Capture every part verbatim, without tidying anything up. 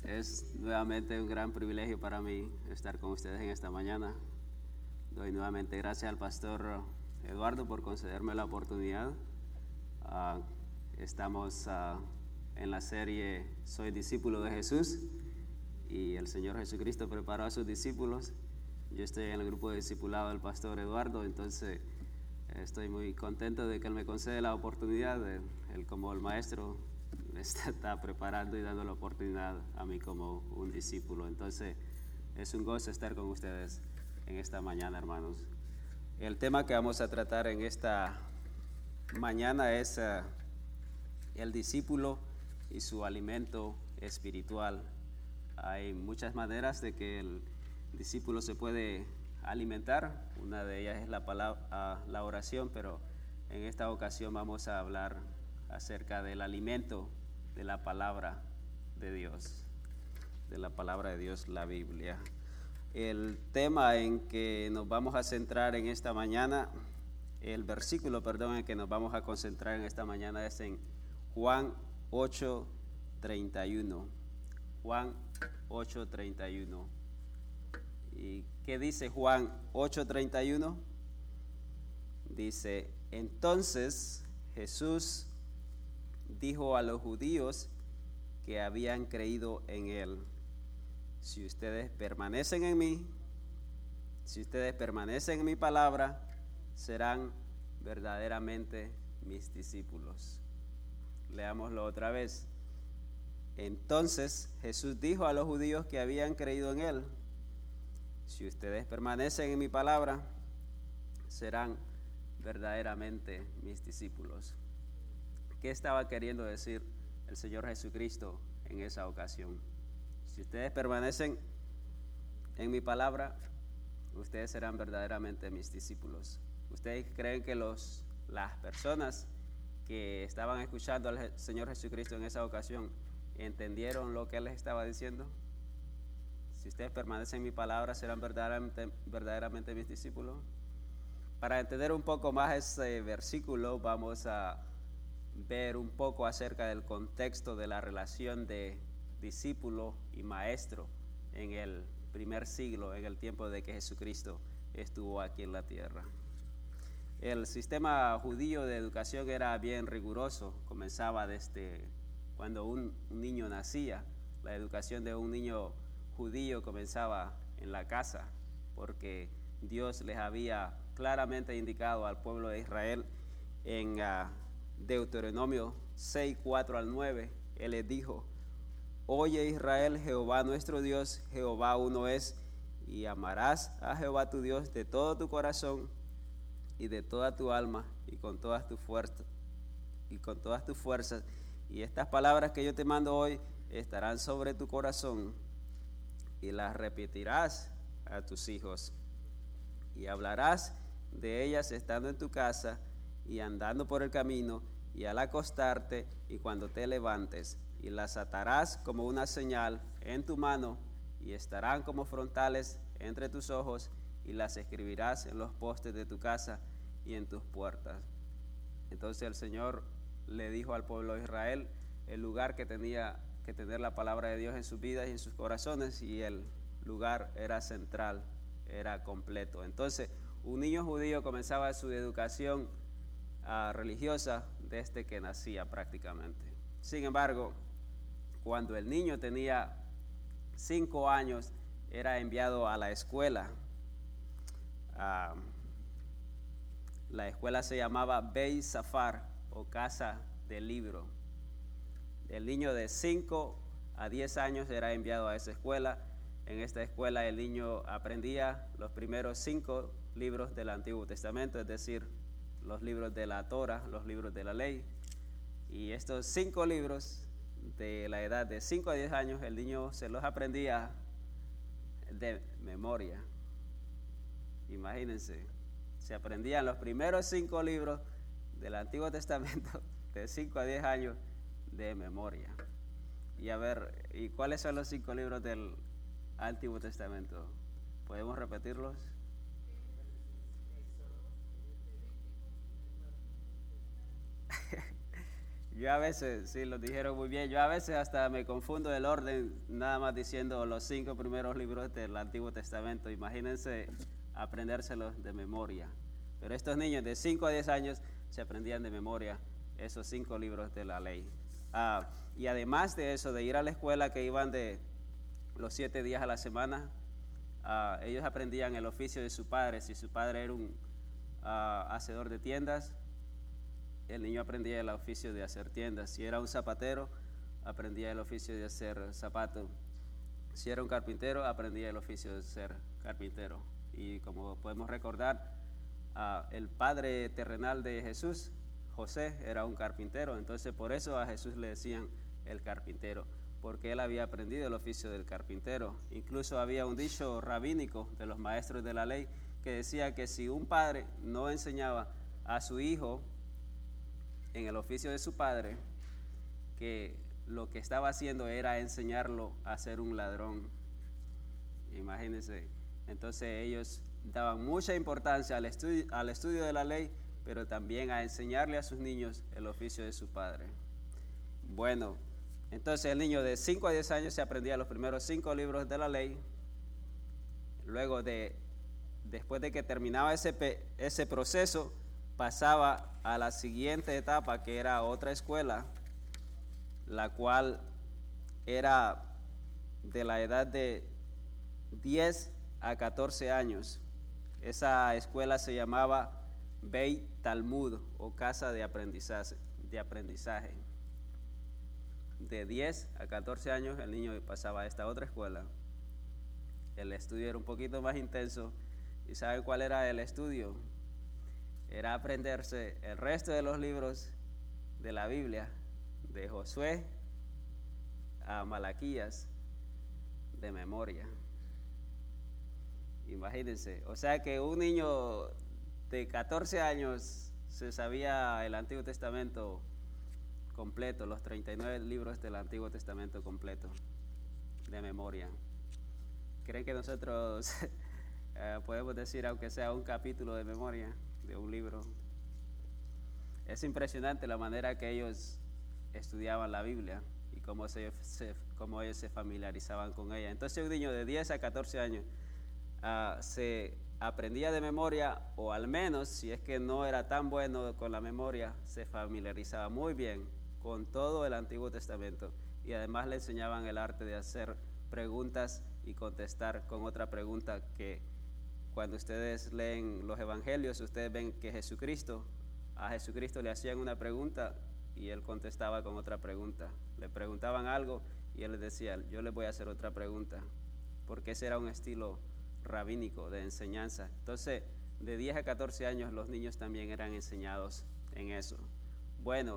Es nuevamente un gran privilegio para mí estar con ustedes en esta mañana. Doy nuevamente gracias al pastor Eduardo por concederme la oportunidad. Uh, estamos uh, en la serie Soy discípulo de Jesús y el Señor Jesucristo preparó a sus discípulos. Yo estoy en el grupo de discipulado del pastor Eduardo, entonces estoy muy contento de que Él me concede la oportunidad. De, él como el maestro me está, está preparando y dando la oportunidad a mí como un discípulo. Entonces es un gozo estar con ustedes en esta mañana, hermanos. El tema que vamos a tratar en esta mañana es uh, el discípulo y su alimento espiritual. Hay muchas maneras de que el discípulo se puede alimentar. Una de ellas es la, palabra, uh, la oración, pero en esta ocasión vamos a hablar acerca del alimento de la palabra de Dios, de la palabra de Dios, la Biblia. El tema en que nos vamos a centrar en esta mañana, el versículo, perdón, en que nos vamos a concentrar en esta mañana es en Juan ocho treinta y uno. Juan ocho treinta y uno. ¿Y qué dice Juan ocho treinta y uno? Dice: entonces Jesús dijo a los judíos que habían creído en él: si ustedes permanecen en mí, si ustedes permanecen en mi palabra, serán verdaderamente mis discípulos. Leámoslo otra vez. Entonces Jesús dijo a los judíos que habían creído en él: si ustedes permanecen en mi palabra, serán verdaderamente mis discípulos. ¿Qué estaba queriendo decir el Señor Jesucristo en esa ocasión? Si ustedes permanecen en mi palabra, ustedes serán verdaderamente mis discípulos. ¿Ustedes creen que los, las personas que estaban escuchando al Señor Jesucristo en esa ocasión entendieron lo que Él les estaba diciendo? Si ustedes permanecen en mi palabra, serán verdaderamente, verdaderamente mis discípulos. Para entender un poco más ese versículo, vamos a ver un poco acerca del contexto de la relación de discípulo y maestro en el primer siglo, en el tiempo de que Jesucristo estuvo aquí en la tierra. El sistema judío de educación era bien riguroso, comenzaba desde cuando un, un niño nacía. La educación de un niño judío comenzaba en la casa, porque Dios les había claramente indicado al pueblo de Israel en uh, Deuteronomio seis, cuatro al nueve, Él les dijo: oye Israel, Jehová nuestro Dios, Jehová uno es, y amarás a Jehová tu Dios de todo tu corazón y de toda tu alma y con todas tus fuerzas y con todas tus fuerzas. Y estas palabras que yo te mando hoy estarán sobre tu corazón y las repetirás a tus hijos y hablarás de ellas estando en tu casa y andando por el camino y al acostarte y cuando te levantes, y las atarás como una señal en tu mano y estarán como frontales entre tus ojos, y las escribirás en los postes de tu casa y en tus puertas. Entonces el Señor le dijo al pueblo de Israel el lugar que tenía que tener la palabra de Dios en sus vidas y en sus corazones, y el lugar era central, era completo. Entonces un niño judío comenzaba su educación uh, religiosa desde que nacía prácticamente. Sin embargo, cuando el niño tenía cinco años, era enviado a la escuela. Uh, la escuela se llamaba Beit Safar, o casa del libro. El niño de cinco a diez años era enviado a esa escuela. En esta escuela el niño aprendía los primeros cinco libros del Antiguo Testamento, es decir, los libros de la Torah, los libros de la ley. Y estos cinco libros, de la edad de cinco a diez años, el niño se los aprendía de memoria. Imagínense, se aprendían los primeros cinco libros del Antiguo Testamento de cinco a diez años de memoria. Y a ver, ¿y cuáles son los cinco libros del Antiguo Testamento? ¿Podemos repetirlos? Yo a veces, sí, lo dijeron muy bien, yo a veces hasta me confundo el orden, nada más diciendo los cinco primeros libros del Antiguo Testamento. Imagínense aprendérselos de memoria. Pero estos niños de cinco a diez años se aprendían de memoria esos cinco libros de la ley. Ah, y además de eso, de ir a la escuela que iban de los siete días a la semana, ah, ellos aprendían el oficio de su padre. Si su padre era un ah, hacedor de tiendas, el niño aprendía el oficio de hacer tiendas. Si era un zapatero, aprendía el oficio de hacer zapatos. Si era un carpintero, aprendía el oficio de ser carpintero. Y como podemos recordar, uh, el padre terrenal de Jesús, José, era un carpintero. Entonces por eso a Jesús le decían el carpintero, porque él había aprendido el oficio del carpintero. Incluso había un dicho rabínico de los maestros de la ley que decía que si un padre no enseñaba a su hijo en el oficio de su padre, que lo que estaba haciendo era enseñarlo a ser un ladrón. Imagínense. Entonces ellos daban mucha importancia al estudio, al estudio de la ley, pero también a enseñarle a sus niños el oficio de su padre. Bueno, entonces el niño de cinco a diez años se aprendía los primeros cinco libros de la ley. Luego de, después de que terminaba ese, ese proceso, pasaba a la siguiente etapa, que era otra escuela, la cual era de la edad de diez a catorce años. Esa escuela se llamaba Beit Talmud, o casa de aprendizaje, de aprendizaje. De diez a catorce años el niño pasaba a esta otra escuela. El estudio era un poquito más intenso. ¿Y saben cuál era el estudio? Era aprenderse el resto de los libros de la Biblia, de Josué a Malaquías, de memoria. Imagínense, o sea que un niño de catorce años se sabía el Antiguo Testamento completo, los treinta y nueve libros del Antiguo Testamento completo, de memoria. ¿Creen que nosotros eh, podemos decir, aunque sea un capítulo de memoria de un libro? Es impresionante la manera que ellos estudiaban la Biblia y cómo, se, se, cómo ellos se familiarizaban con ella. Entonces un niño de diez a catorce años uh, se aprendía de memoria, o al menos, si es que no era tan bueno con la memoria, se familiarizaba muy bien con todo el Antiguo Testamento, y además le enseñaban el arte de hacer preguntas y contestar con otra pregunta. Que cuando ustedes leen los evangelios, ustedes ven que Jesucristo, a Jesucristo le hacían una pregunta y él contestaba con otra pregunta. Le preguntaban algo y él les decía, yo les voy a hacer otra pregunta, porque ese era un estilo rabínico de enseñanza. Entonces, de diez a catorce años los niños también eran enseñados en eso. Bueno,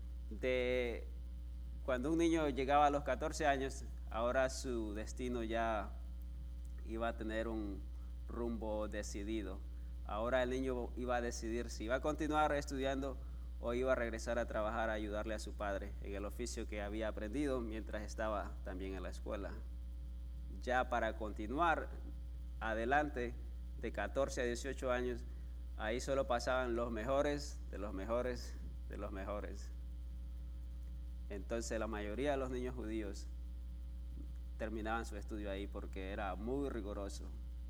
de cuando un niño llegaba a los catorce años, ahora su destino ya iba a tener un rumbo decidido. Ahora el niño iba a decidir si iba a continuar estudiando o iba a regresar a trabajar, a ayudarle a su padre en el oficio que había aprendido mientras estaba también en la escuela. Ya para continuar adelante, de catorce a dieciocho años, ahí solo pasaban los mejores de los mejores de los mejores. Entonces la mayoría de los niños judíos terminaban su estudio ahí porque era muy riguroso.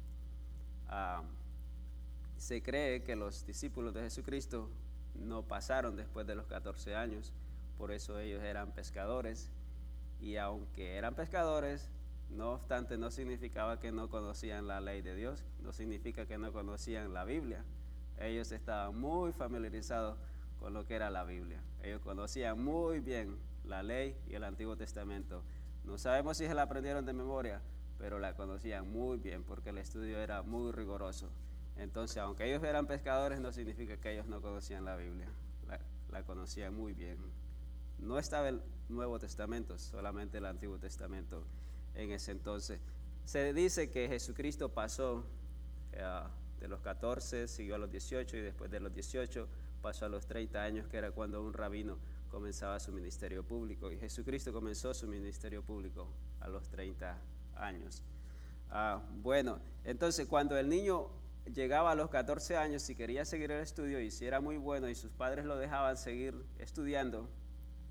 Uh, se cree que los discípulos de Jesucristo no pasaron después de los catorce años, por eso ellos eran pescadores, y aunque eran pescadores, no obstante, no significaba que no conocían la ley de Dios, no significa que no conocían la Biblia. Ellos estaban muy familiarizados con lo que era la Biblia. Ellos conocían muy bien la ley y el Antiguo Testamento. No sabemos si se la aprendieron de memoria, pero la conocían muy bien porque el estudio era muy riguroso. Entonces, aunque ellos eran pescadores, no significa que ellos no conocían la Biblia. La, la conocían muy bien. No estaba el Nuevo Testamento, solamente el Antiguo Testamento en ese entonces. Se dice que Jesucristo pasó uh, de los catorce, siguió a los dieciocho, y después de los dieciocho pasó a los treinta años, que era cuando un rabino comenzaba su ministerio público. Y Jesucristo comenzó su ministerio público a los treinta años. Uh, bueno, entonces cuando el niño llegaba a los catorce años, si quería seguir el estudio y si era muy bueno y sus padres lo dejaban seguir estudiando,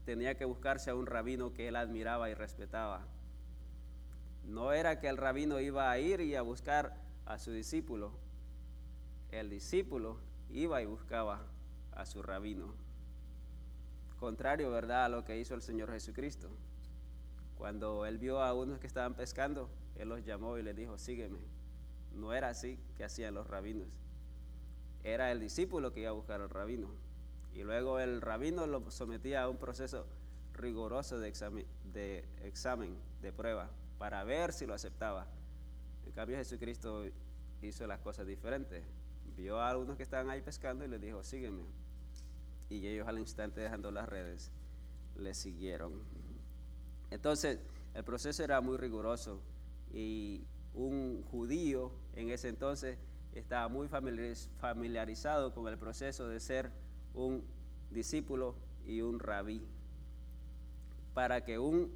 tenía que buscarse a un rabino que él admiraba y respetaba. No era que el rabino iba a ir y a buscar a su discípulo. El discípulo iba y buscaba a su rabino. Contrario, ¿verdad?, a lo que hizo el Señor Jesucristo. Cuando él vio a unos que estaban pescando, él los llamó y les dijo, sígueme. No era así que hacían los rabinos. Era el discípulo que iba a buscar al rabino. Y luego el rabino lo sometía a un proceso riguroso de examen, de examen, de prueba, para ver si lo aceptaba. En cambio, Jesucristo hizo las cosas diferentes. Vio a algunos que estaban ahí pescando y les dijo, sígueme. Y ellos al instante, dejando las redes, le siguieron. Entonces, el proceso era muy riguroso y un judío en ese entonces estaba muy familiarizado con el proceso de ser un discípulo y un rabí. Para que un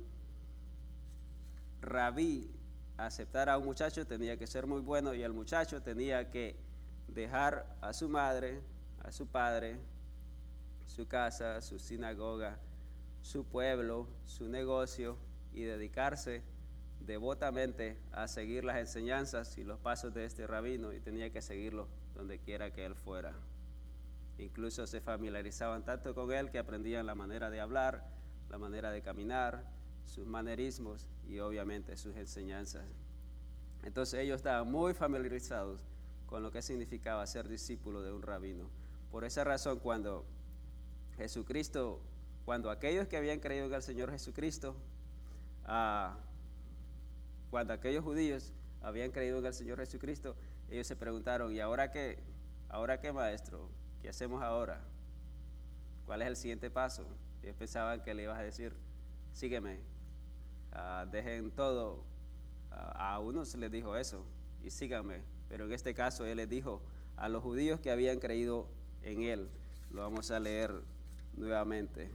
rabí aceptara a un muchacho tenía que ser muy bueno, y el muchacho tenía que dejar a su madre, a su padre, su casa, su sinagoga, su pueblo, su negocio, y dedicarse devotamente a seguir las enseñanzas y los pasos de este rabino, y tenía que seguirlo donde quiera que él fuera. Incluso se familiarizaban tanto con él que aprendían la manera de hablar, la manera de caminar, sus manerismos y obviamente sus enseñanzas. Entonces ellos estaban muy familiarizados con lo que significaba ser discípulo de un rabino. Por esa razón, cuando Jesucristo, cuando aquellos que habían creído en el Señor Jesucristo, ah, cuando aquellos judíos habían creído en el Señor Jesucristo, ellos se preguntaron, ¿y ahora qué? ¿Ahora qué, maestro? ¿Qué hacemos ahora? ¿Cuál es el siguiente paso? Ellos pensaban que le ibas a decir, sígueme, uh, dejen todo. Uh, a unos les dijo eso, y síganme. Pero en este caso él les dijo a los judíos que habían creído en él. Lo vamos a leer nuevamente.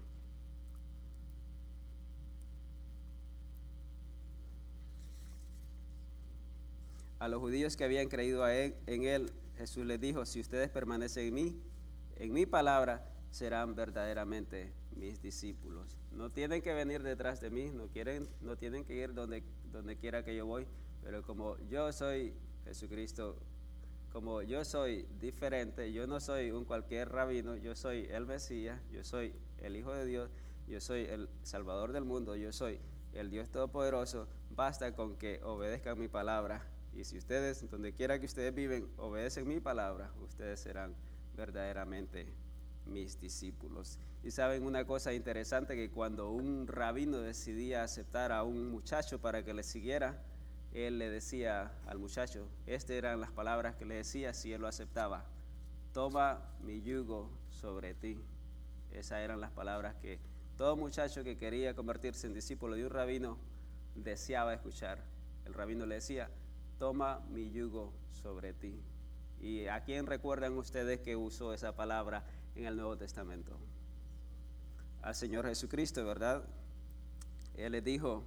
A los judíos que habían creído a él, en él, Jesús les dijo, si ustedes permanecen en mí, en mi palabra, serán verdaderamente mis discípulos. No tienen que venir detrás de mí, no, quieren, no tienen que ir donde, donde quiera que yo voy, pero como yo soy Jesucristo, como yo soy diferente, yo no soy un cualquier rabino, yo soy el Mesías, yo soy el Hijo de Dios, yo soy el Salvador del mundo, yo soy el Dios Todopoderoso, basta con que obedezcan mi palabra. Y si ustedes, donde quiera que ustedes viven, obedecen mi palabra, ustedes serán verdaderamente mis discípulos. Y saben una cosa interesante, que cuando un rabino decidía aceptar a un muchacho para que le siguiera, él le decía al muchacho, estas eran las palabras que le decía si él lo aceptaba, toma mi yugo sobre ti. Esas eran las palabras que todo muchacho que quería convertirse en discípulo de un rabino deseaba escuchar. El rabino le decía, toma mi yugo sobre ti. ¿Y a quién recuerdan ustedes que usó esa palabra en el Nuevo Testamento? Al Señor Jesucristo, ¿verdad? Él les dijo,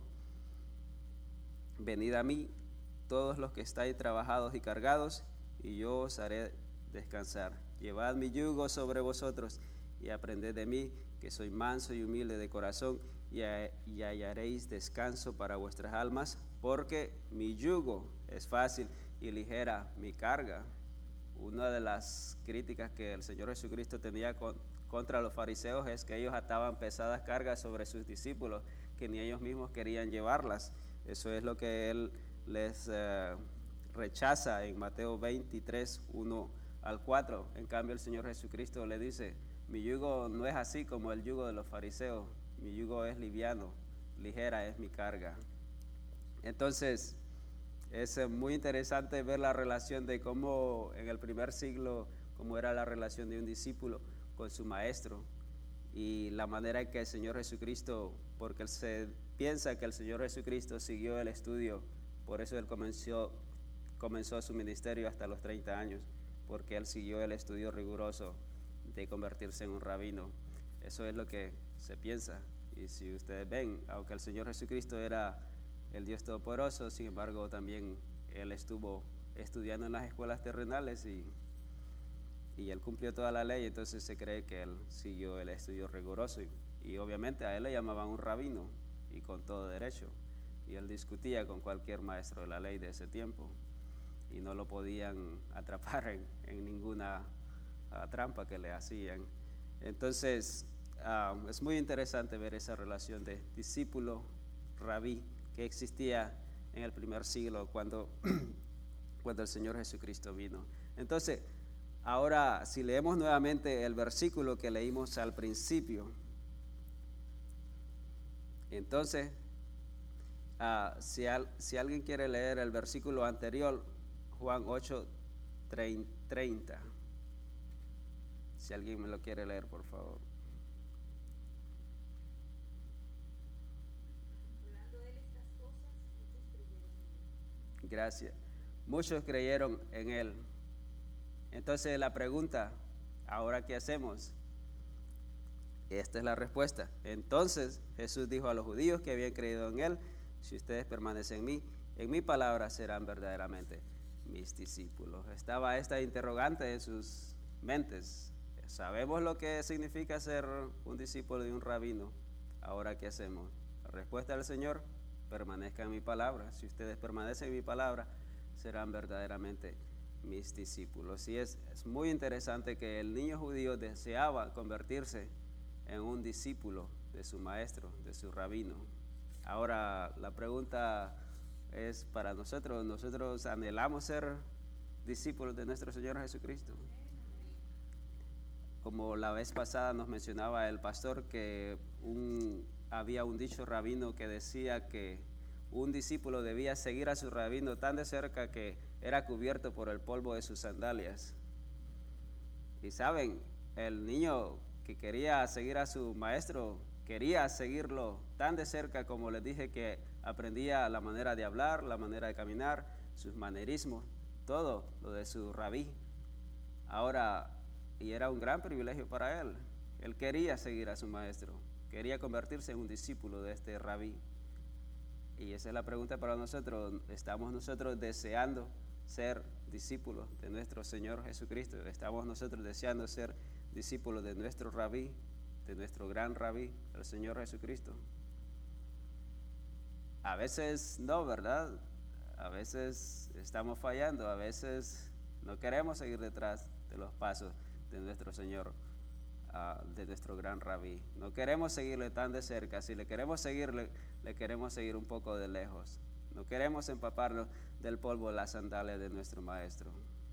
venid a mí todos los que estáis trabajados y cargados, y yo os haré descansar. Llevad mi yugo sobre vosotros y aprended de mí, que soy manso y humilde de corazón, y, y hallaréis descanso para vuestras almas, porque mi yugo es fácil y ligera mi carga. Una de las críticas que el Señor Jesucristo tenía con, contra los fariseos es que ellos ataban pesadas cargas sobre sus discípulos, que ni ellos mismos querían llevarlas. Eso es lo que Él les eh, rechaza en Mateo veintitrés, uno al cuatro. En cambio, el Señor Jesucristo le dice, mi yugo no es así como el yugo de los fariseos, mi yugo es liviano, ligera es mi carga. Entonces, es muy interesante ver la relación de cómo en el primer siglo, cómo era la relación de un discípulo con su maestro, y la manera en que el Señor Jesucristo, porque se piensa que el Señor Jesucristo siguió el estudio, por eso Él comenzó, comenzó su ministerio hasta los treinta años, porque Él siguió el estudio riguroso de convertirse en un rabino. Eso es lo que se piensa. Y si ustedes ven, aunque el Señor Jesucristo era el Dios Todopoderoso, sin embargo también Él estuvo estudiando en las escuelas terrenales y, y Él cumplió toda la ley, entonces se cree que Él siguió el estudio riguroso. Y, y obviamente a él le llamaban un rabino, y con todo derecho, y él discutía con cualquier maestro de la ley de ese tiempo, y no lo podían atrapar en, en ninguna uh, trampa que le hacían. Entonces, uh, es muy interesante ver esa relación de discípulo-rabí que existía en el primer siglo cuando, cuando el Señor Jesucristo vino. Entonces, ahora, si leemos nuevamente el versículo que leímos al principio, entonces, uh, si, al, si alguien quiere leer el versículo anterior, Juan ocho, treinta, si alguien me lo quiere leer, por favor. Gracias. Muchos creyeron en él. Entonces la pregunta, ¿ahora qué hacemos? Esta es la respuesta. Entonces Jesús dijo a los judíos que habían creído en él: si ustedes permanecen en mí, en mi palabra serán verdaderamente mis discípulos. Estaba esta interrogante en sus mentes. ¿Sabemos lo que significa ser un discípulo de un rabino? ¿Ahora qué hacemos? La respuesta del Señor: permanezcan en mi palabra. Si ustedes permanecen en mi palabra, serán verdaderamente mis discípulos. Y es, es muy interesante que el niño judío deseaba convertirse en un discípulo de su maestro, de su rabino. Ahora la pregunta es para nosotros: ¿nosotros anhelamos ser discípulos de nuestro Señor Jesucristo? Como la vez pasada nos mencionaba el pastor que un, había un dicho rabino que decía que un discípulo debía seguir a su rabino tan de cerca que era cubierto por el polvo de sus sandalias. Y saben, el niño que quería seguir a su maestro quería seguirlo tan de cerca, como les dije, que aprendía la manera de hablar, la manera de caminar, sus manerismos, todo lo de su rabí. Ahora, y era un gran privilegio para él. Él quería seguir a su maestro, quería convertirse en un discípulo de este rabí. Y esa es la pregunta para nosotros: ¿estamos nosotros deseando ser discípulos de nuestro Señor Jesucristo? ¿Estamos nosotros deseando ser discípulos de nuestro rabí, de nuestro gran rabí, el Señor Jesucristo? A veces no, ¿verdad? A veces estamos fallando, a veces no queremos seguir detrás de los pasos de nuestro Señor, uh, de nuestro gran rabí. No queremos seguirle tan de cerca. Si le queremos seguirle, le queremos seguir un poco de lejos. No queremos empaparnos del polvo de las sandalias de nuestro maestro.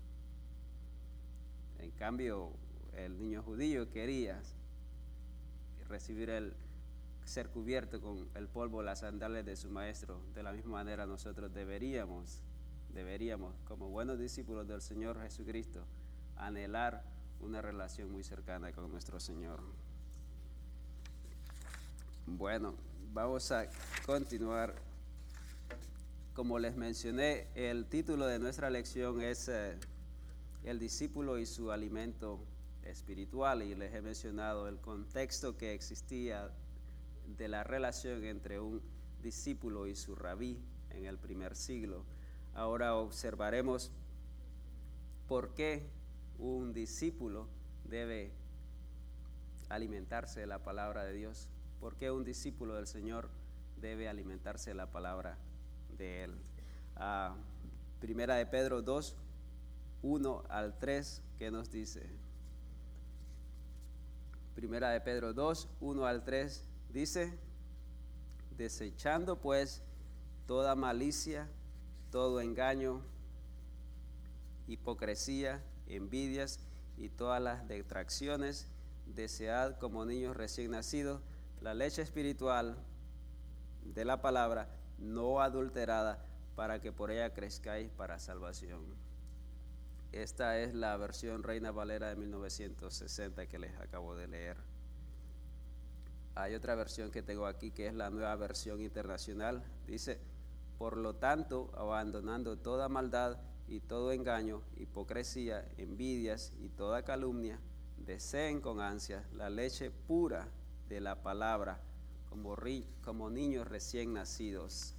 En cambio, el niño judío quería recibir el ser cubierto con el polvo de las sandalias de su maestro. De la misma manera nosotros deberíamos, deberíamos, como buenos discípulos del Señor Jesucristo, anhelar una relación muy cercana con nuestro Señor. Bueno, vamos a continuar. Como les mencioné, el título de nuestra lección es eh, El discípulo y su alimento espiritual, y les he mencionado el contexto que existía de la relación entre un discípulo y su rabí en el primer siglo. Ahora observaremos por qué un discípulo debe alimentarse de la palabra de Dios. ¿Por qué un discípulo del Señor debe alimentarse de la palabra de Él? Uh, primera de Pedro dos, uno al tres, ¿qué nos dice? Primera de Pedro dos, uno al tres, dice: desechando pues toda malicia, todo engaño, hipocresía, envidias y todas las detracciones, desead como niños recién nacidos la leche espiritual de la palabra, no adulterada, para que por ella crezcáis para salvación. Esta es la versión Reina Valera de mil novecientos sesenta que les acabo de leer. Hay otra versión que tengo aquí que es la Nueva Versión Internacional. Dice: por lo tanto, abandonando toda maldad y todo engaño, hipocresía, envidias y toda calumnia, deseen con ansia la leche pura de la palabra, como, ri, como niños recién nacidos.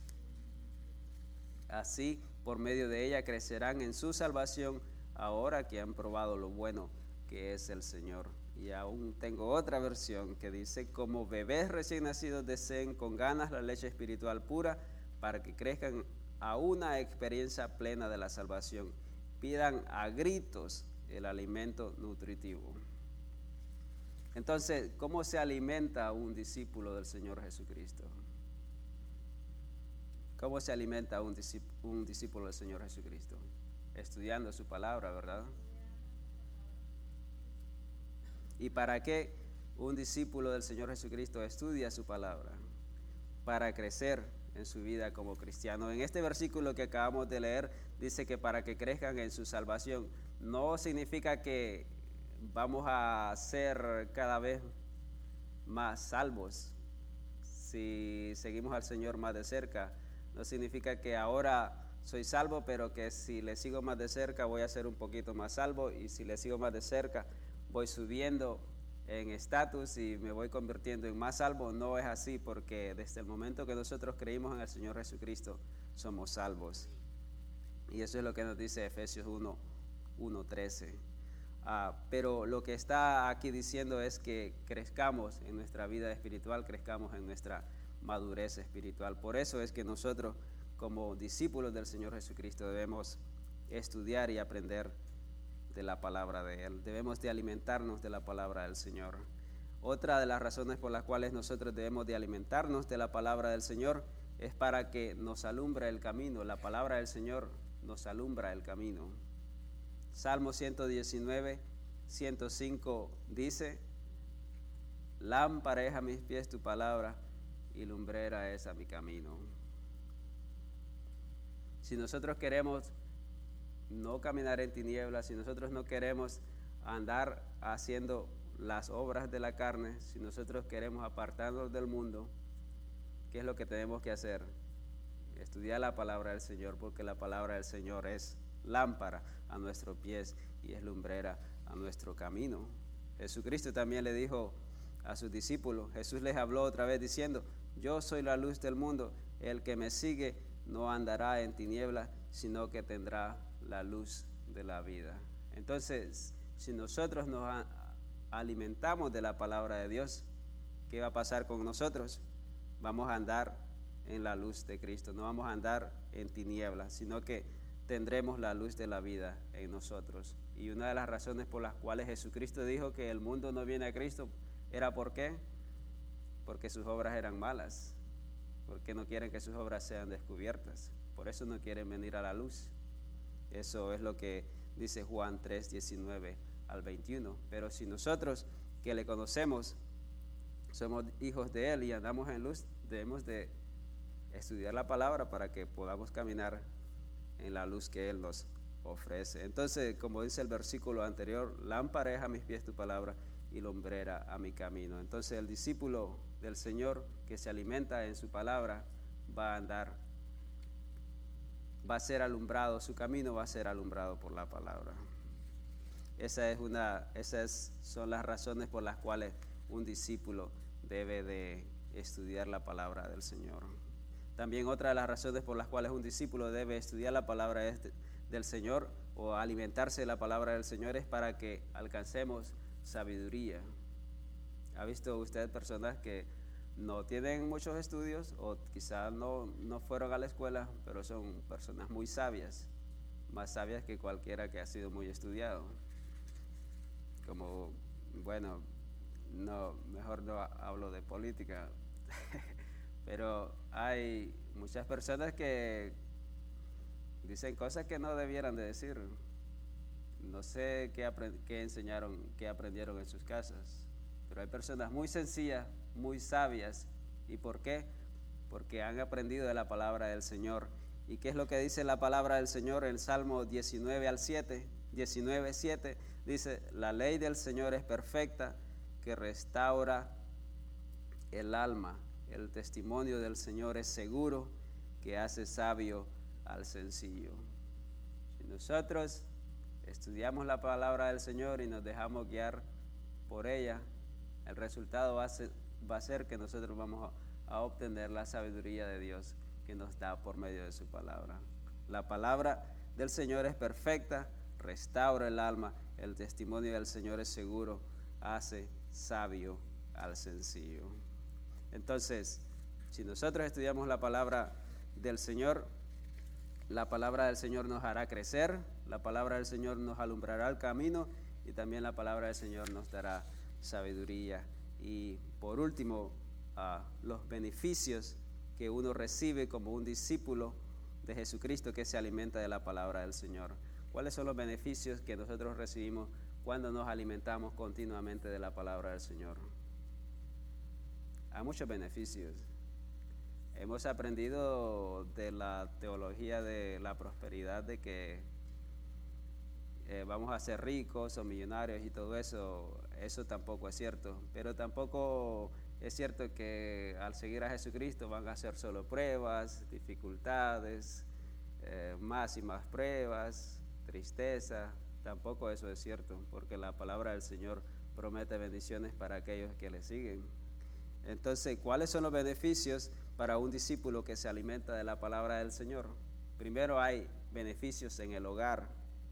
Así, por medio de ella crecerán en su salvación, ahora que han probado lo bueno que es el Señor. y aún tengo otra versión que dice, como bebés recién nacidos deseen con ganas la leche espiritual pura para que crezcan a una experiencia plena de la salvación. Pidan a gritos el alimento nutritivo. Entonces, ¿cómo se alimenta un discípulo del Señor Jesucristo? ¿Cómo se alimenta un discípulo, un discípulo del Señor Jesucristo? Estudiando su palabra, ¿verdad? ¿Y para qué un discípulo del Señor Jesucristo estudia su palabra? Para crecer en su vida como cristiano. En este versículo que acabamos de leer dice que para que crezcan en su salvación. No significa que vamos a ser cada vez más salvos si seguimos al Señor más de cerca. No significa que ahora soy salvo, pero que si le sigo más de cerca voy a ser un poquito más salvo, y si le sigo más de cerca voy subiendo en estatus y me voy convirtiendo en más salvo. No es así, porque desde el momento que nosotros creímos en el Señor Jesucristo somos salvos. Y eso es lo que nos dice Efesios uno, uno trece. Uh, pero lo que está aquí diciendo es que crezcamos en nuestra vida espiritual, crezcamos en nuestra madurez espiritual. Por eso es que nosotros, como discípulos del Señor Jesucristo, debemos estudiar y aprender de la palabra de Él. Debemos de alimentarnos de la palabra del Señor. Otra de las razones por las cuales nosotros debemos de alimentarnos de la palabra del Señor es para que nos alumbre el camino. La palabra del Señor nos alumbra el camino. Salmo ciento diecinueve, ciento cinco dice, lámpara es a mis pies tu palabra y lumbrera es a mi camino. Si nosotros queremos no caminar en tinieblas, si nosotros no queremos andar haciendo las obras de la carne, si nosotros queremos apartarnos del mundo, ¿qué es lo que tenemos que hacer? Estudiar la palabra del Señor, porque la palabra del Señor es lámpara a nuestros pies y es lumbrera a nuestro camino. Jesucristo también le dijo a sus discípulos, Jesús les habló otra vez diciendo, yo soy la luz del mundo, el que me sigue no andará en tinieblas, sino que tendrá la luz de la vida. Entonces, si nosotros nos a, alimentamos de la palabra de Dios, ¿qué va a pasar con nosotros? Vamos a andar en la luz de Cristo, no vamos a andar en tinieblas, sino que tendremos la luz de la vida en nosotros. Y una de las razones por las cuales Jesucristo dijo que el mundo no viene a Cristo era ¿por qué? Porque sus obras eran malas, porque no quieren que sus obras sean descubiertas, por eso no quieren venir a la luz. Eso es lo que dice Juan tres, diecinueve al veintiuno. Pero si nosotros que le conocemos somos hijos de Él y andamos en luz, debemos de estudiar la palabra para que podamos caminar en la luz que Él nos ofrece. Entonces, como dice el versículo anterior, lámpara es a mis pies tu palabra y lumbrera a mi camino. Entonces el discípulo del Señor que se alimenta en su palabra va a andar, va a ser alumbrado, su camino va a ser alumbrado por la palabra. Esa es una, esas son las razones por las cuales un discípulo debe de estudiar la palabra del Señor. También otra de las razones por las cuales un discípulo debe estudiar la palabra del Señor o alimentarse de la palabra del Señor es para que alcancemos sabiduría. ¿Ha visto usted personas que no tienen muchos estudios o quizás no, no fueron a la escuela, pero son personas muy sabias, más sabias que cualquiera que ha sido muy estudiado? Como, bueno, no, mejor no hablo de política, pero hay muchas personas que dicen cosas que no debieran de decir. No sé qué, aprend- qué enseñaron, qué aprendieron en sus casas, pero hay personas muy sencillas, muy sabias. ¿Y por qué? Porque han aprendido de la palabra del Señor. ¿Y qué es lo que dice la palabra del Señor en Salmo diecinueve al siete? diecinueve, siete dice, la ley del Señor es perfecta, que restaura el alma. El testimonio del Señor es seguro, que hace sabio al sencillo. Si nosotros estudiamos la palabra del Señor y nos dejamos guiar por ella, el resultado va a ser, va a ser que nosotros vamos a, a obtener la sabiduría de Dios que nos da por medio de su palabra. La palabra del Señor es perfecta, restaura el alma, el testimonio del Señor es seguro, hace sabio al sencillo. Entonces, si nosotros estudiamos la palabra del Señor, la palabra del Señor nos hará crecer, la palabra del Señor nos alumbrará el camino y también la palabra del Señor nos dará sabiduría. Y por último, uh, los beneficios que uno recibe como un discípulo de Jesucristo que se alimenta de la palabra del Señor. ¿Cuáles son los beneficios que nosotros recibimos cuando nos alimentamos continuamente de la palabra del Señor? Hay muchos beneficios. Hemos aprendido de la teología de la prosperidad, de que eh, vamos a ser ricos o millonarios y todo eso. Eso tampoco es cierto, pero tampoco es cierto que al seguir a Jesucristo van a ser solo pruebas, dificultades, eh, más y más pruebas, tristeza. Tampoco eso es cierto, porque la palabra del Señor promete bendiciones para aquellos que le siguen. Entonces, ¿cuáles son los beneficios para un discípulo que se alimenta de la palabra del Señor? Primero, hay beneficios en el hogar.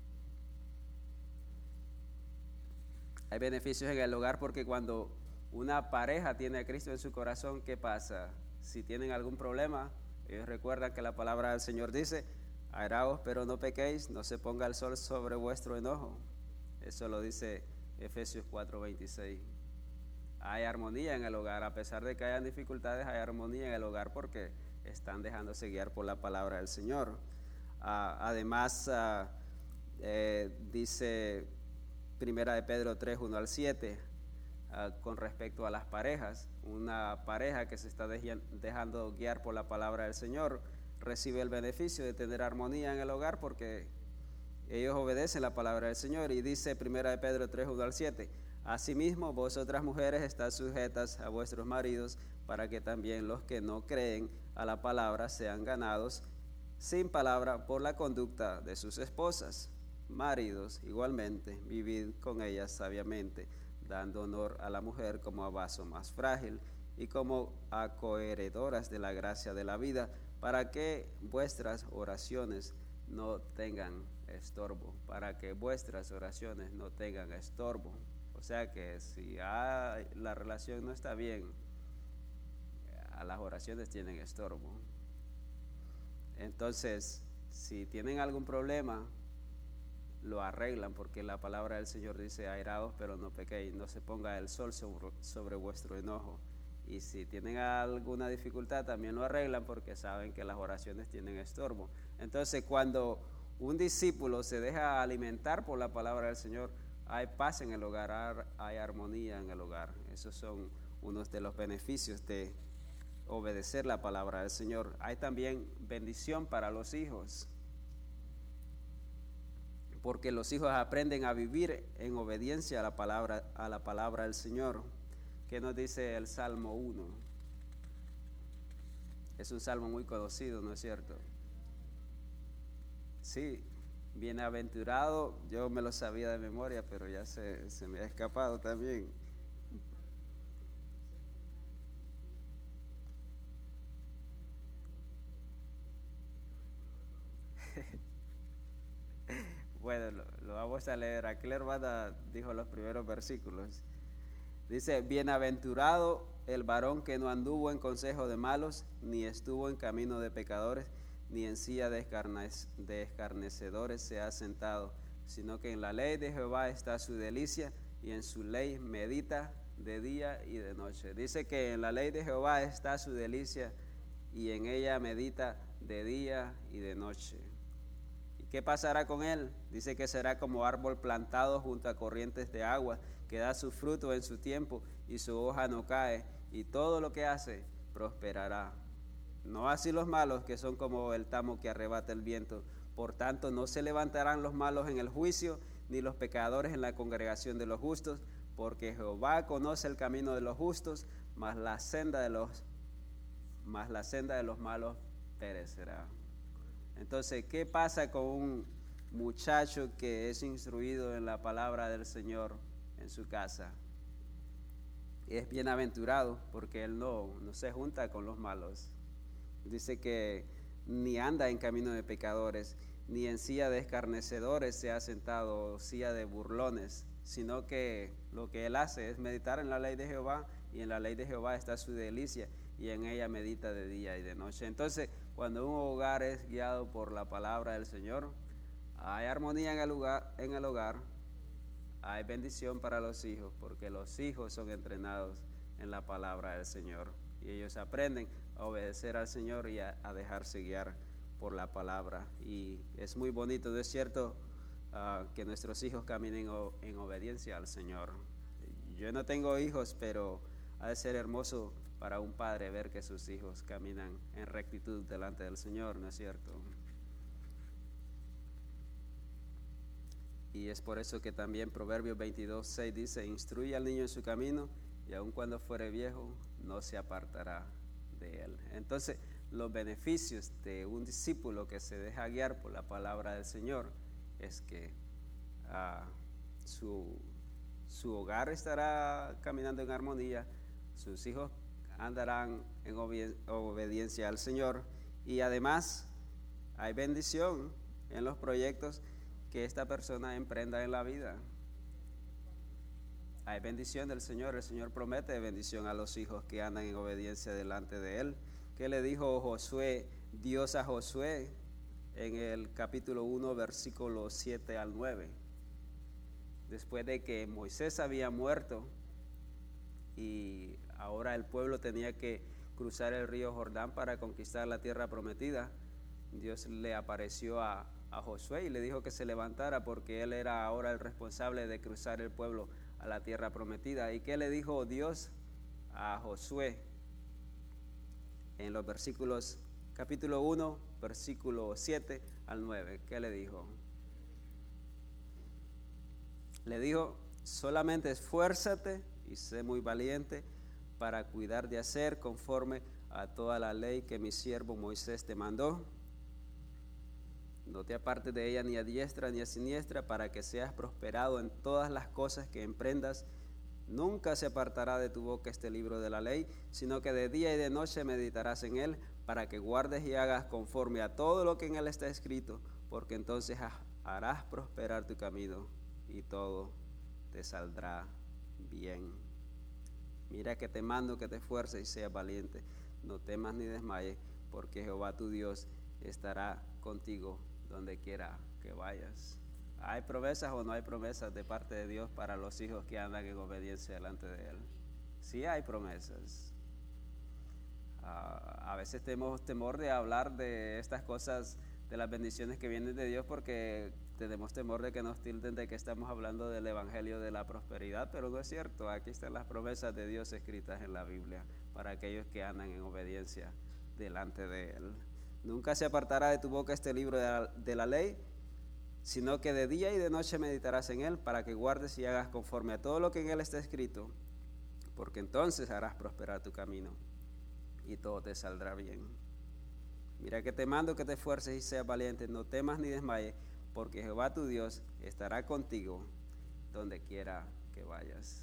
Hay beneficios en el hogar porque cuando una pareja tiene a Cristo en su corazón, ¿qué pasa? Si tienen algún problema, ellos recuerdan que la palabra del Señor dice: airaos, pero no pequéis, no se ponga el sol sobre vuestro enojo. Eso lo dice Efesios cuatro veintiséis. Hay armonía en el hogar, a pesar de que hayan dificultades, hay armonía en el hogar porque están dejándose guiar por la palabra del Señor. Uh, además, uh, eh, dice Primera de Pedro tres, uno al siete, uh, con respecto a las parejas, una pareja que se está de- dejando guiar por la palabra del Señor recibe el beneficio de tener armonía en el hogar porque ellos obedecen la palabra del Señor. Y dice Primera de Pedro tres, uno al siete, asimismo vosotras mujeres estad sujetas a vuestros maridos, para que también los que no creen a la palabra sean ganados sin palabra por la conducta de sus esposas. Maridos, igualmente, vivid con ellas sabiamente, dando honor a la mujer como a vaso más frágil y como a coheredoras de la gracia de la vida, para que vuestras oraciones no tengan estorbo, para que vuestras oraciones no tengan estorbo. O sea que si hay, la relación no está bien, a las oraciones tienen estorbo. Entonces, si tienen algún problema, lo arreglan, porque la palabra del Señor dice: airaos, pero no pequéis, no se ponga el sol sobre, sobre vuestro enojo. Y si tienen alguna dificultad, también lo arreglan, porque saben que las oraciones tienen estorbo. Entonces, cuando un discípulo se deja alimentar por la palabra del Señor, hay paz en el hogar, hay armonía en el hogar. Esos son unos de los beneficios de obedecer la palabra del Señor. Hay también bendición para los hijos, porque los hijos aprenden a vivir en obediencia a la palabra, a la palabra del Señor. ¿Qué nos dice el Salmo uno? Es un salmo muy conocido, ¿no es cierto? Sí, bienaventurado, yo me lo sabía de memoria, pero ya se, se me ha escapado también. Bueno, lo, lo vamos a leer. Aquí la hermana dijo los primeros versículos. Dice: bienaventurado el varón que no anduvo en consejo de malos, ni estuvo en camino de pecadores, ni en silla de, escarnec- de escarnecedores se ha sentado, sino que en la ley de Jehová está su delicia, y en su ley medita de día y de noche. Dice que en la ley de Jehová está su delicia, y en ella medita de día y de noche. ¿Y qué pasará con él? Dice que será como árbol plantado junto a corrientes de agua, que da su fruto en su tiempo, y su hoja no cae, y todo lo que hace prosperará. No así los malos, que son como el tamo que arrebata el viento. Por tanto, no se levantarán los malos en el juicio, ni los pecadores en la congregación de los justos, porque Jehová conoce el camino de los justos, mas la senda de los, mas la senda de los malos perecerá. Entonces, ¿qué pasa con un muchacho que es instruido en la palabra del Señor en su casa? Es bienaventurado porque él no, no se junta con los malos. Dice que ni anda en camino de pecadores, ni en silla de escarnecedores se ha sentado, o silla de burlones. sino que lo que él hace es meditar en la ley de Jehová, y en la ley de Jehová está su delicia, y en ella medita de día y de noche. Entonces, cuando un hogar es guiado por la palabra del Señor, hay armonía en el hogar, en el hogar, hay bendición para los hijos, porque los hijos son entrenados en la palabra del Señor, y ellos aprenden a obedecer al Señor y a, a dejarse guiar por la palabra. Y es muy bonito, ¿no es cierto?, uh, que nuestros hijos caminen o, en obediencia al Señor. Yo no tengo hijos, pero ha de ser hermoso para un padre ver que sus hijos caminan en rectitud delante del Señor, ¿no es cierto? Y es por eso que también Proverbios veintidós, seis dice: instruye al niño en su camino, y aun cuando fuere viejo, no se apartará de él. Entonces, los beneficios de un discípulo que se deja guiar por la palabra del Señor es que uh, su, su hogar estará caminando en armonía, sus hijos andarán en obedi- obediencia al Señor, y además hay bendición en los proyectos que esta persona emprenda en la vida. Hay bendición del Señor. El Señor promete bendición a los hijos que andan en obediencia delante de Él. ¿Qué le dijo Josué, Dios a Josué en el capítulo uno, versículos siete al nueve? Después de que Moisés había muerto y ahora el pueblo tenía que cruzar el río Jordán para conquistar la tierra prometida, Dios le apareció a, a Josué y le dijo que se levantara, porque él era ahora el responsable de cruzar el pueblo a la tierra prometida. ¿Y qué le dijo Dios a Josué? En los versículos, capítulo uno, versículo siete al nueve, ¿qué le dijo? Le dijo: solamente esfuérzate y sé muy valiente para cuidar de hacer conforme a toda la ley que mi siervo Moisés te mandó. No te apartes de ella ni a diestra ni a siniestra, para que seas prosperado en todas las cosas que emprendas. Nunca se apartará de tu boca este libro de la ley, sino que de día y de noche meditarás en él, para que guardes y hagas conforme a todo lo que en él está escrito, porque entonces harás prosperar tu camino y todo te saldrá bien. Mira que te mando que te esfuerces y seas valiente. No temas ni desmayes, porque Jehová tu Dios estará contigo donde quiera que vayas. ¿Hay promesas o no hay promesas de parte de Dios para los hijos que andan en obediencia delante de Él? Sí hay promesas. Uh, a veces tenemos temor de hablar de estas cosas, de las bendiciones que vienen de Dios, porque tenemos temor de que nos tilden de que estamos hablando del evangelio de la prosperidad, pero no es cierto. Aquí están las promesas de Dios escritas en la Biblia para aquellos que andan en obediencia delante de Él. Nunca se apartará de tu boca este libro de la, de la ley, sino que de día y de noche meditarás en él, para que guardes y hagas conforme a todo lo que en él está escrito, porque entonces harás prosperar tu camino y todo te saldrá bien. Mira que te mando que te esfuerces y seas valiente, no temas ni desmayes, porque Jehová tu Dios estará contigo donde quiera que vayas.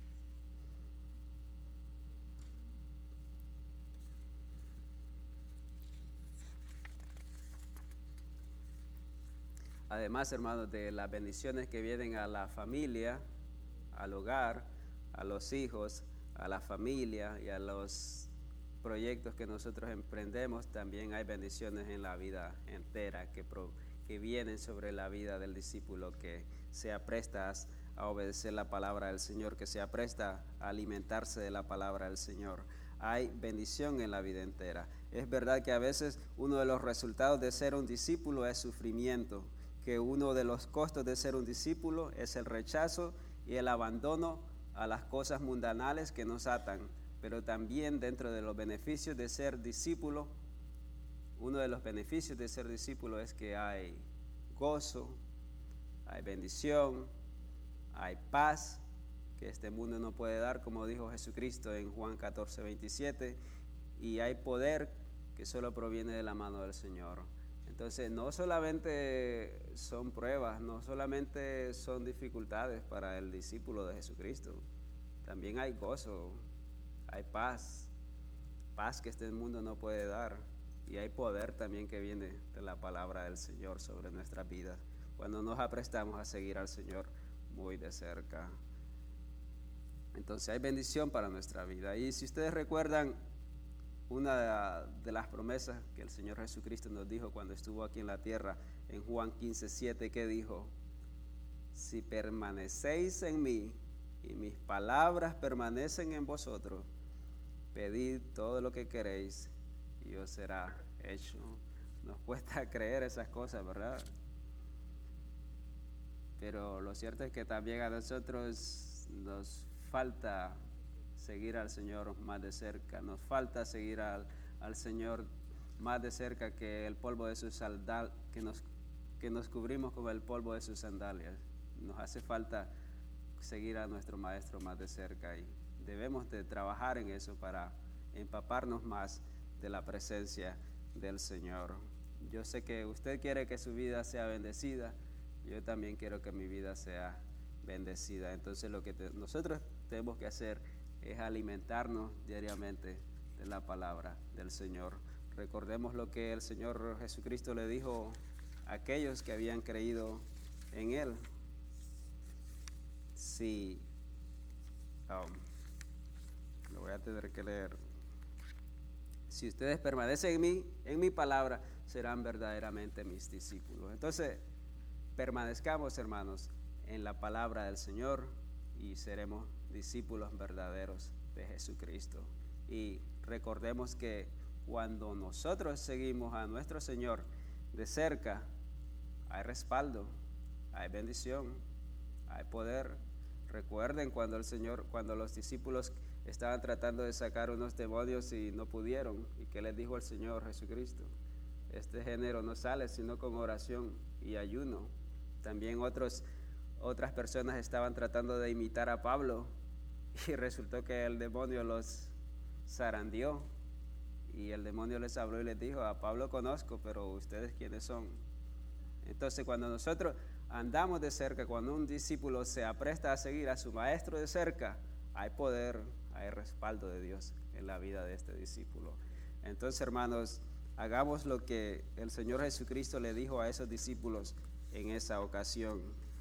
Además, hermanos, de las bendiciones que vienen a la familia, al hogar, a los hijos, a la familia y a los proyectos que nosotros emprendemos, también hay bendiciones en la vida entera que, pro, que vienen sobre la vida del discípulo que se apresta a obedecer la palabra del Señor, que se apresta a alimentarse de la palabra del Señor. Hay bendición en la vida entera. Es verdad que a veces uno de los resultados de ser un discípulo es sufrimiento, que uno de los costos de ser un discípulo es el rechazo y el abandono a las cosas mundanales que nos atan, pero también dentro de los beneficios de ser discípulo, uno de los beneficios de ser discípulo es que hay gozo, hay bendición, hay paz que este mundo no puede dar, como dijo Jesucristo en Juan catorce, veintisiete, y hay poder que solo proviene de la mano del Señor. Entonces, no solamente son pruebas, no solamente son dificultades para el discípulo de Jesucristo, también hay gozo, hay paz, paz que este mundo no puede dar, y hay poder también que viene de la palabra del Señor sobre nuestras vidas, cuando nos aprestamos a seguir al Señor muy de cerca. Entonces hay bendición para nuestra vida. Y si ustedes recuerdan, una de las promesas que el Señor Jesucristo nos dijo cuando estuvo aquí en la tierra, en Juan quince, siete, que dijo: si permanecéis en mí y mis palabras permanecen en vosotros, pedid todo lo que queréis y os será hecho. Nos cuesta creer esas cosas, ¿verdad? Pero lo cierto es que también a nosotros nos falta seguir al Señor más de cerca, nos falta seguir al, al Señor más de cerca que el polvo de sus sandalias, que nos, que nos cubrimos con el polvo de sus sandalias. Nos hace falta seguir a nuestro Maestro más de cerca y debemos de trabajar en eso para empaparnos más de la presencia del Señor. Yo sé que usted quiere que su vida sea bendecida, yo también quiero que mi vida sea bendecida. Entonces lo que te, nosotros tenemos que hacer es alimentarnos diariamente de la palabra del Señor. Recordemos lo que el Señor Jesucristo le dijo a aquellos que habían creído en Él. Sí, um, lo voy a tener que leer. Si ustedes permanecen en mí, en mi palabra, serán verdaderamente mis discípulos. Entonces, permanezcamos, hermanos, en la palabra del Señor y seremos discípulos verdaderos de Jesucristo. Y recordemos que cuando nosotros seguimos a nuestro Señor de cerca, hay respaldo, hay bendición, hay poder. Recuerden cuando el Señor, cuando los discípulos estaban tratando de sacar unos demonios y no pudieron, y qué les dijo el Señor Jesucristo: este género no sale sino con oración y ayuno. También otros, otras personas estaban tratando de imitar a Pablo y resultó que el demonio los zarandeó y el demonio les habló y les dijo: a Pablo conozco, pero ustedes quiénes son. Entonces cuando nosotros andamos de cerca, cuando un discípulo se apresta a seguir a su maestro de cerca, hay poder, hay respaldo de Dios en la vida de este discípulo. Entonces, hermanos, hagamos lo que el Señor Jesucristo le dijo a esos discípulos en esa ocasión.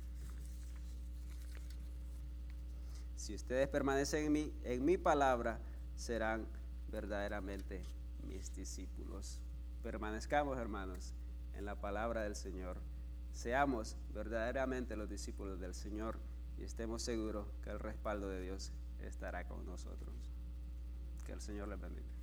Si ustedes permanecen en mí, en mi palabra, serán verdaderamente mis discípulos. Permanezcamos, hermanos, en la palabra del Señor. Seamos verdaderamente los discípulos del Señor y estemos seguros que el respaldo de Dios estará con nosotros. Que el Señor les bendiga.